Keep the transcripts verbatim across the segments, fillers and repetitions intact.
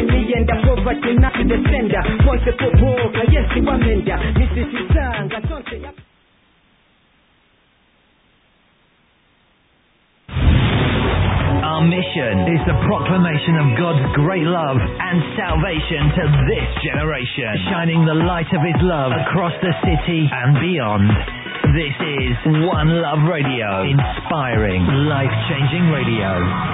niyenda poverty not to descender Voice kuboka yes wamenda nisisanga sonse ya Our mission is the proclamation of God's great love and salvation to this generation, shining the light of His love across the city and beyond. This is One Love Radio, inspiring, life-changing radio.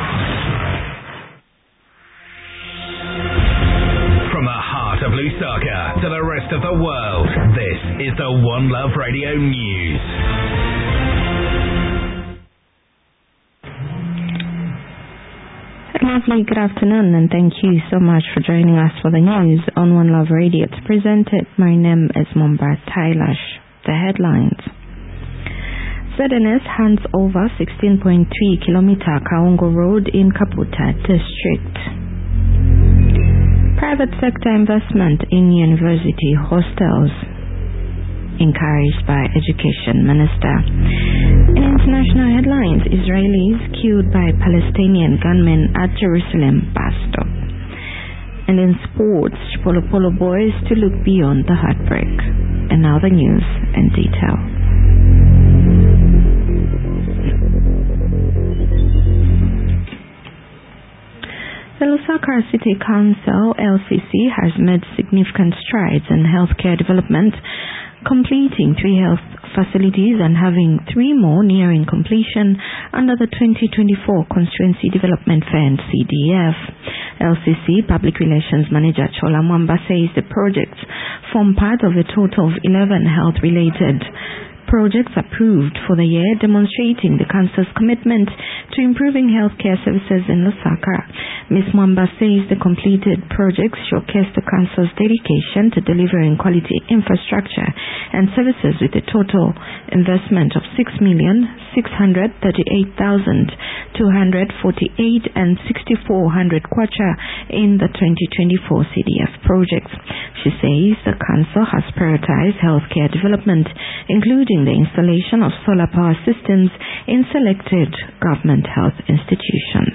From the heart of Lusaka to the rest of the world, this is the One Love Radio News. Lovely good afternoon, and thank you so much for joining us for the news on One Love Radio. It's presented. My name is Momba Tailash. The headlines. Z N S hands over sixteen point three kilometer Kaongo Road in Kaputa District. Private sector investment in university hostels encouraged by Education Minister. In international headlines, Israelis killed by Palestinian gunmen at Jerusalem bus stop. And in sports, Polo Polo boys to look beyond the heartbreak. And now the news in detail. The Lusaka City Council, L C C, has made significant strides in healthcare development, completing three health facilities and having three more nearing completion under the twenty twenty-four Constituency Development Fund C D F. L C C Public Relations Manager Chola Mwamba says the projects form part of a total of eleven health-related projects approved for the year, demonstrating the Council's commitment to improving healthcare services in Lusaka. Miz Mwamba says the completed projects showcase the Council's dedication to delivering quality infrastructure and services with a total investment of six million six hundred thirty-eight thousand two hundred forty-eight and six thousand four hundred kwacha in the twenty twenty-four C D F projects. She says the Council has prioritized healthcare development, including the installation of solar power systems in selected government health institutions.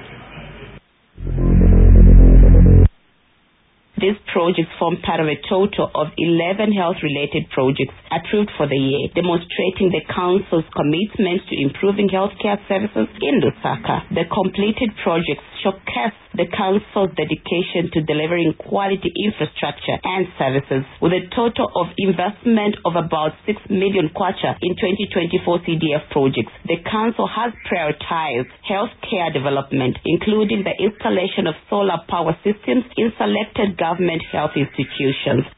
These projects form part of a total of eleven health-related projects approved for the year, demonstrating the Council's commitment to improving healthcare services in Lusaka. The completed projects showcase the Council's dedication to delivering quality infrastructure and services. With a total of investment of about six million kwacha in twenty twenty-four C D F projects, the Council has prioritized healthcare development, including the installation of solar power systems in selected government health institutions.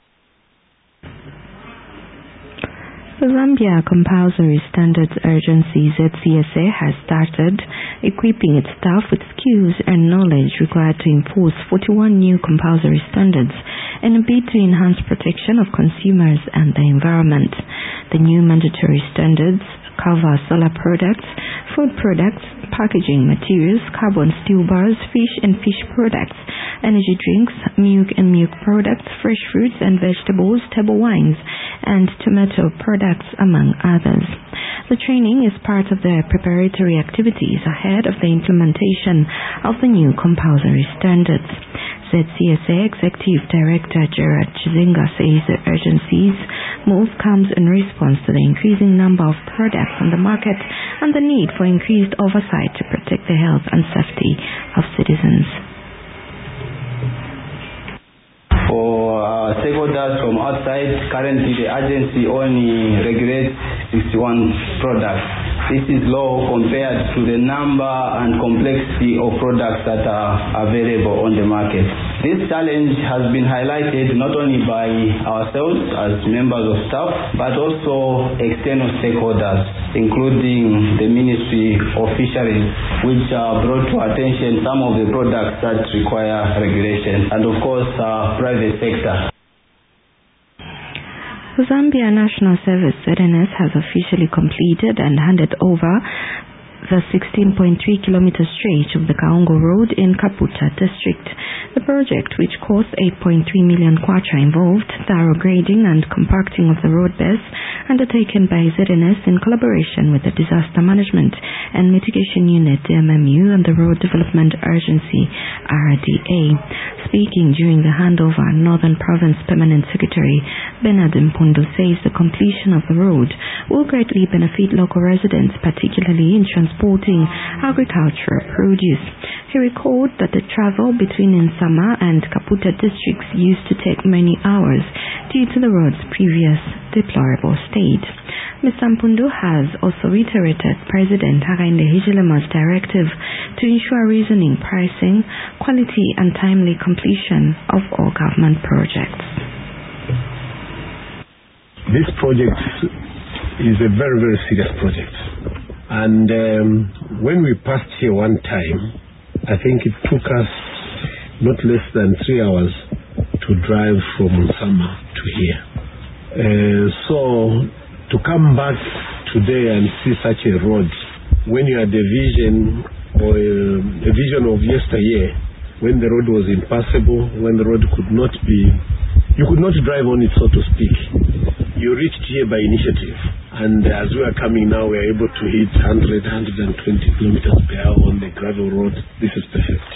The Zambia Compulsory Standards Agency Z C S A has started equipping its staff with skills and knowledge required to enforce forty-one new compulsory standards in a bid to enhance protection of consumers and the environment. The new mandatory standards cover solar products, food products, packaging materials, carbon steel bars, fish and fish products, energy drinks, milk and milk products, fresh fruits and vegetables, table wines, and tomato products, among others. The training is part of the preparatory activities ahead of the implementation of the new compulsory standards. Z C S A Executive Director Gerard Chizinga says the agency's move comes in response to the increasing number of products on the market and the need for increased oversight to protect the health and safety of citizens. For uh, stakeholders from outside, currently the agency only regulates sixty-one products. This is low compared to the number and complexity of products that are available on the market. This challenge has been highlighted not only by ourselves as members of staff, but also external stakeholders, including the Ministry of Fisheries, which uh, brought to attention some of the products that require regulation, and of course uh, private sector. The Zambia National Service Z N S has officially completed and handed over the sixteen point three kilometer stretch of the Kaongo Road in Kaputa District. The project, which cost eight point three million kwacha, involved thorough grading and compacting of the road base, undertaken by Z N S in collaboration with the Disaster Management and Mitigation Unit D M M U and the Road Development Agency R D A. Speaking during the handover, Northern Province Permanent Secretary Bernard Mpundu says the completion of the road will greatly benefit local residents, particularly in transporting agricultural produce. He recalled that the travel between Nsama and Kaputa districts used to take many hours due to the road's previous deplorable state. Mister Mpundu has also reiterated President Hakainde Hichilema's directive to ensure reasoning, pricing, quality and timely completion of all government projects. This project is a very, very serious project. And um, when we passed here one time, I think it took us not less than three hours to drive from Nsama to here. Uh, so to come back today and see such a road, when you had a vision or a, a vision of yesteryear, when the road was impassable, when the road could not be, you could not drive on it, so to speak. You reached here by initiative. And as we are coming now, we are able to hit one hundred, one hundred twenty kilometers per hour on the gravel road. This is perfect.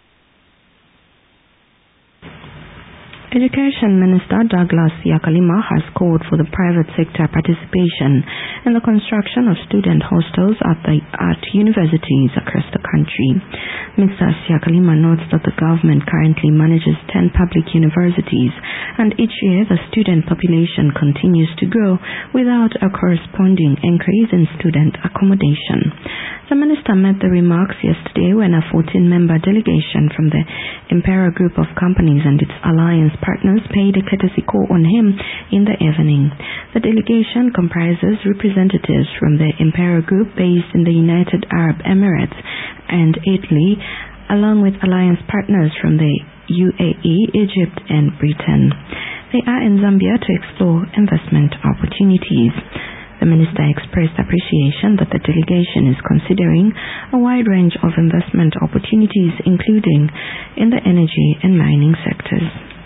Education Minister Douglas Yakalima has called for the private sector participation in the construction of student hostels at, the, at universities across the country. Mister Yakalima notes that the government currently manages ten public universities, and each year the student population continues to grow without a corresponding increase in student accommodation. The minister made the remarks yesterday when a fourteen-member delegation from the Imperial Group of Companies and its alliance partners paid a courtesy call on him in the evening. The delegation comprises representatives from the Imperial Group based in the United Arab Emirates and Italy, along with alliance partners from the U A E, Egypt and Britain. They are in Zambia to explore investment opportunities. The minister expressed appreciation that the delegation is considering a wide range of investment opportunities, including in the energy and mining sectors.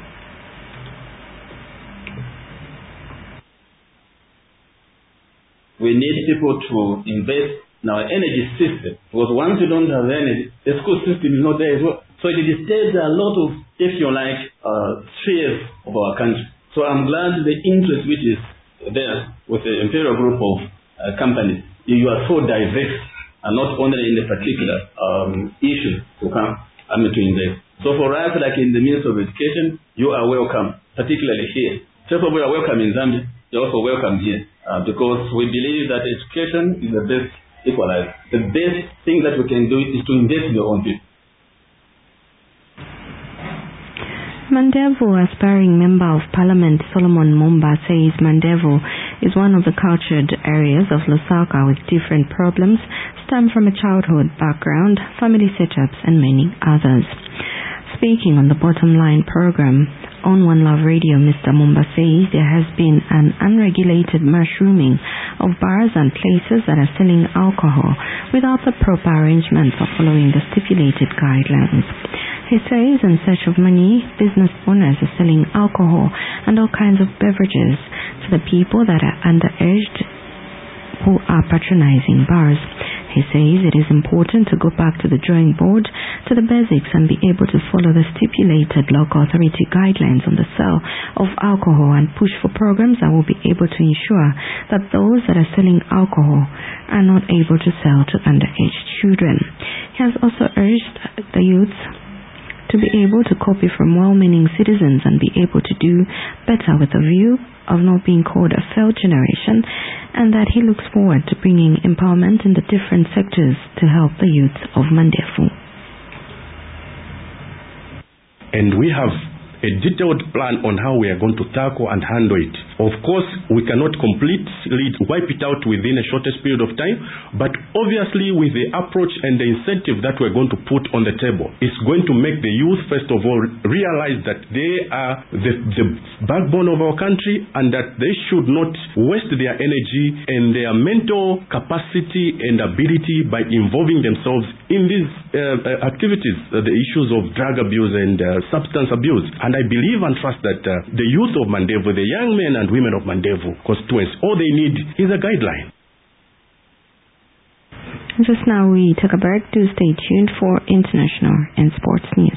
We need people to invest in our energy system, because once you don't have energy, the school system is not there as well. So it disturbs a lot of, if you like, uh, spheres of our country. So I'm glad the interest which is there with the Imperial Group of uh, companies, you are so diverse and not only in the particular um, issue to come, I mean to invest. So for us, like in the Ministry of Education, you are welcome, particularly here. First of all, you are welcome in Zambia, you're also welcome here, uh, because we believe that education is the best equalizer. The best thing that we can do is to invest in your own people. Mandevu aspiring Member of Parliament Solomon Mumba says Mandevu is one of the cultured areas of Lusaka with different problems stem from a childhood background, family setups and many others. Speaking on the Bottom Line program on One Love Radio, Mister Mumba says there has been an unregulated mushrooming of bars and places that are selling alcohol without the proper arrangements or following the stipulated guidelines. He says in search of money, business owners are selling alcohol and all kinds of beverages to the people that are underaged who are patronizing bars. He says it is important to go back to the drawing board, to the basics, and be able to follow the stipulated local authority guidelines on the sale of alcohol and push for programs that will be able to ensure that those that are selling alcohol are not able to sell to underage children. He has also urged the youth to be able to copy from well-meaning citizens and be able to do better with a view of not being called a failed generation, and that he looks forward to bringing empowerment in the different sectors to help the youth of Mandevu. And we have a detailed plan on how we are going to tackle and handle it. Of course, we cannot completely wipe it out within a shortest period of time, but obviously with the approach and the incentive that we're going to put on the table, it's going to make the youth, first of all, realize that they are the, the backbone of our country and that they should not waste their energy and their mental capacity and ability by involving themselves in these uh, activities, uh, the issues of drug abuse and uh, substance abuse. And I believe and trust that uh, the youth of Mandevu, the young men and women of Mandevu constituents, all they need is a guideline. Just now we took a break. Do stay tuned for international and sports news.